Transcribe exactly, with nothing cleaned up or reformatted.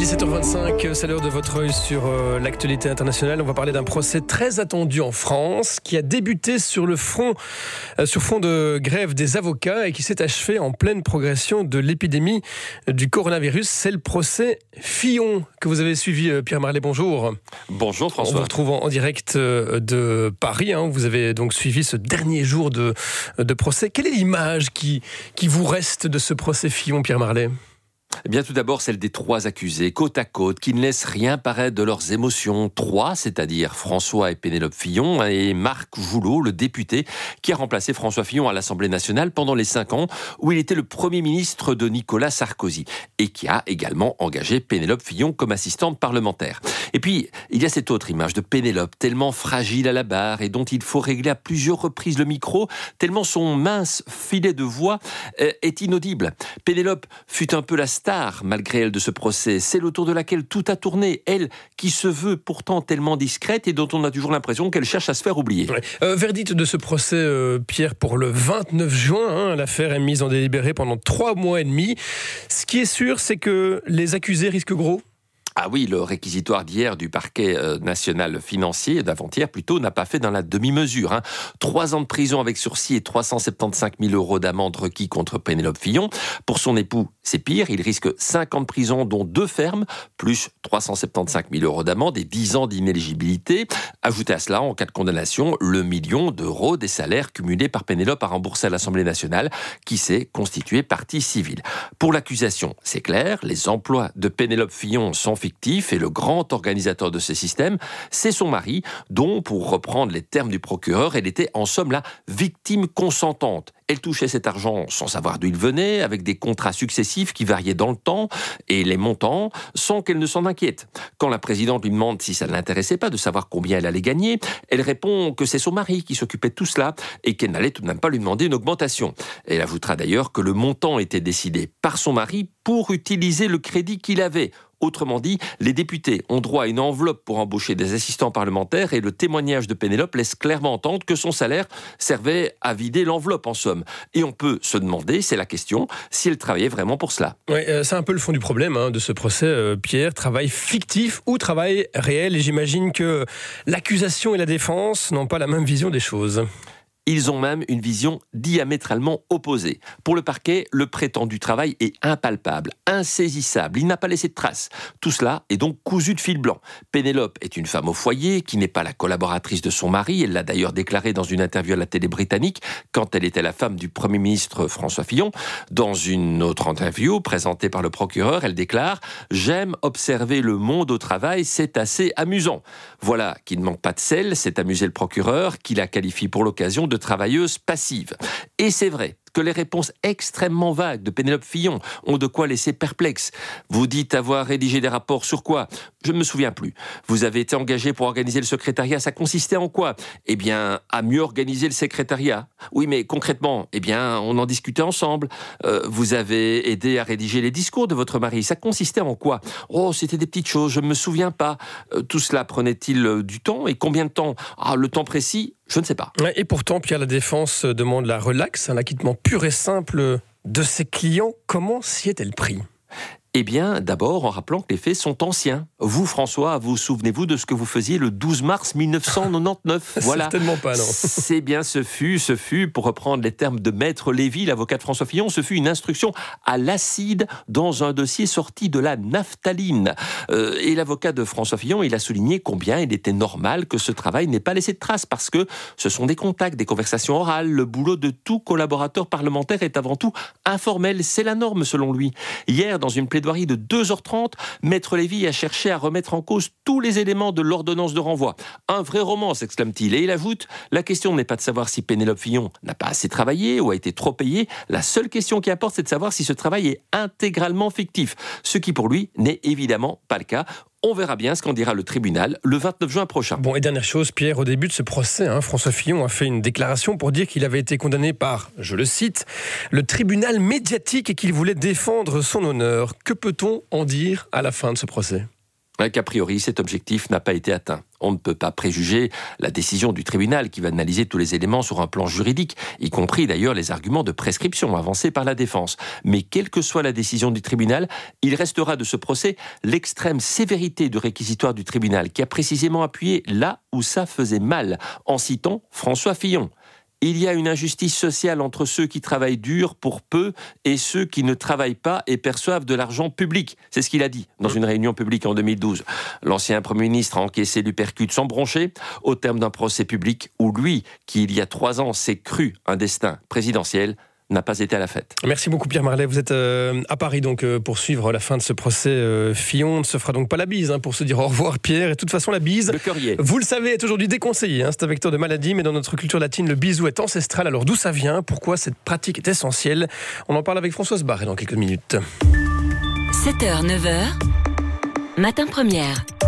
est sept heures vingt-cinq, c'est l'heure de votre œil sur euh, l'actualité internationale. On va parler d'un procès très attendu en France qui a débuté sur le front, euh, sur fond de grève des avocats et qui s'est achevé en pleine progression de l'épidémie du coronavirus. C'est le procès Fillon que vous avez suivi, euh, Pierre Marlet. Bonjour. Bonjour François. On vous retrouve en, en direct euh, de Paris. Hein. Vous avez donc suivi ce dernier jour de, de procès. Quelle est l'image qui, qui vous reste de ce procès Fillon, Pierre Marlet ? Eh bien, tout d'abord, celle des trois accusés, côte à côte, qui ne laissent rien paraître de leurs émotions. Trois, c'est-à-dire François et Pénélope Fillon, et Marc Joulot, le député, qui a remplacé François Fillon à l'Assemblée nationale pendant les cinq ans où il était le Premier ministre de Nicolas Sarkozy, et qui a également engagé Pénélope Fillon comme assistante parlementaire. Et puis, il y a cette autre image de Pénélope, tellement fragile à la barre, et dont il faut régler à plusieurs reprises le micro, tellement son mince filet de voix est inaudible. Pénélope fut un peu la star, malgré elle, de ce procès. Celle autour de laquelle tout a tourné. Elle, qui se veut pourtant tellement discrète et dont on a toujours l'impression qu'elle cherche à se faire oublier. Ouais. Euh, verdict de ce procès, euh, Pierre, pour le vingt-neuf juin. Hein, l'affaire est mise en délibéré pendant trois mois et demi. Ce qui est sûr, c'est que les accusés risquent gros. Ah oui, le réquisitoire d'hier du parquet euh, national financier, d'avant-hier plutôt, n'a pas fait dans la demi-mesure. Hein. Trois ans de prison avec sursis et trois cent soixante-quinze mille euros d'amende requis contre Pénélope Fillon. Pour son époux, c'est pire, il risque cinq ans de prison, dont deux fermes, plus trois cent soixante-quinze mille euros d'amende et dix ans d'inéligibilité. Ajoutez à cela, en cas de condamnation, le million d'euros des salaires cumulés par Pénélope à rembourser à l'Assemblée nationale, qui s'est constituée partie civile. Pour l'accusation, c'est clair, les emplois de Pénélope Fillon sont fictif et le grand organisateur de ce système, c'est son mari, dont, pour reprendre les termes du procureur, elle était en somme la victime consentante. Elle touchait cet argent sans savoir d'où il venait, avec des contrats successifs qui variaient dans le temps et les montants, sans qu'elle ne s'en inquiète. Quand la présidente lui demande si ça ne l'intéressait pas de savoir combien elle allait gagner, elle répond que c'est son mari qui s'occupait de tout cela et qu'elle n'allait tout de même pas lui demander une augmentation. Elle ajoutera d'ailleurs que le montant était décidé par son mari pour utiliser le crédit qu'il avait. Autrement dit, les députés ont droit à une enveloppe pour embaucher des assistants parlementaires et le témoignage de Pénélope laisse clairement entendre que son salaire servait à vider l'enveloppe en somme. Et on peut se demander, c'est la question, si elle travaillait vraiment pour cela. Oui, euh, c'est un peu le fond du problème hein, de ce procès, euh, Pierre. Travail fictif ou travail réel ? Et j'imagine que l'accusation et la défense n'ont pas la même vision des choses. Ils ont même une vision diamétralement opposée. Pour le parquet, le prétendu travail est impalpable, insaisissable, il n'a pas laissé de traces. Tout cela est donc cousu de fil blanc. Pénélope est une femme au foyer, qui n'est pas la collaboratrice de son mari, elle l'a d'ailleurs déclaré dans une interview à la télé britannique, quand elle était la femme du Premier ministre François Fillon. Dans une autre interview, présentée par le procureur, elle déclare « J'aime observer le monde au travail, c'est assez amusant ». Voilà qui ne manque pas de sel, c'est amusé le procureur, qui la qualifie pour l'occasion de de travailleuse passive. Et c'est vrai que les réponses extrêmement vagues de Pénélope Fillon ont de quoi laisser perplexe. Vous dites avoir rédigé des rapports sur quoi ? Je ne me souviens plus. Vous avez été engagé pour organiser le secrétariat, ça consistait en quoi ? Eh bien, à mieux organiser le secrétariat. Oui, mais concrètement, eh bien, on en discutait ensemble. Euh, vous avez aidé à rédiger les discours de votre mari, ça consistait en quoi ? Oh, c'était des petites choses, je ne me souviens pas. Euh, tout cela prenait-il euh, du temps ? Et combien de temps ? Ah, le temps précis ? Je ne sais pas. Et pourtant, Pierre, la défense demande la relaxe, un acquittement pur et simple de ses clients. Comment s'y est-elle pris ? Eh bien, d'abord, en rappelant que les faits sont anciens. Vous, François, vous souvenez-vous de ce que vous faisiez le douze mars mille neuf cent quatre-vingt-dix-neuf ? Voilà. Certainement pas, non. C'est bien, ce fut, ce fut, pour reprendre les termes de Maître Lévy, l'avocat de François Fillon, ce fut une instruction à l'acide dans un dossier sorti de la naphtaline. Euh, et l'avocat de François Fillon, il a souligné combien il était normal que ce travail n'ait pas laissé de traces, parce que ce sont des contacts, des conversations orales. Le boulot de tout collaborateur parlementaire est avant tout informel. C'est la norme, selon lui. Hier, dans une plaidoirie de deux heures trente, Maître Lévy a cherché à remettre en cause tous les éléments de l'ordonnance de renvoi. Un vrai roman, s'exclame-t-il. Et il ajoute, la question n'est pas de savoir si Pénélope Fillon n'a pas assez travaillé ou a été trop payée. La seule question qui importe, c'est de savoir si ce travail est intégralement fictif. Ce qui, pour lui, n'est évidemment pas le cas. On verra bien ce qu'en dira le tribunal le vingt-neuf juin prochain. Bon, et dernière chose, Pierre, au début de ce procès, hein, François Fillon a fait une déclaration pour dire qu'il avait été condamné par, je le cite, le tribunal médiatique et qu'il voulait défendre son honneur. Que peut-on en dire à la fin de ce procès ? qu'a priori, cet objectif n'a pas été atteint. On ne peut pas préjuger la décision du tribunal qui va analyser tous les éléments sur un plan juridique, y compris d'ailleurs les arguments de prescription avancés par la défense. Mais quelle que soit la décision du tribunal, il restera de ce procès l'extrême sévérité du réquisitoire du tribunal qui a précisément appuyé là où ça faisait mal, en citant François Fillon. Il y a une injustice sociale entre ceux qui travaillent dur pour peu et ceux qui ne travaillent pas et perçoivent de l'argent public. C'est ce qu'il a dit dans une réunion publique en deux mille douze. L'ancien Premier ministre a encaissé l'uppercut sans broncher au terme d'un procès public où lui, qui il y a trois ans s'est cru un destin présidentiel, n'a pas été à la fête. Merci beaucoup Pierre Marlet. Vous êtes euh, à Paris donc euh, pour suivre la fin de ce procès. euh, Fillon ne se fera donc pas la bise hein, pour se dire au revoir Pierre. Et de toute façon la bise, le cœurier, vous le savez, est aujourd'hui déconseillée. Hein, c'est un vecteur de maladie, mais dans notre culture latine, le bisou est ancestral. Alors d'où ça vient? Pourquoi cette pratique est essentielle? On en parle avec Françoise Barret dans quelques minutes. sept heures neuf heures, Matin Première.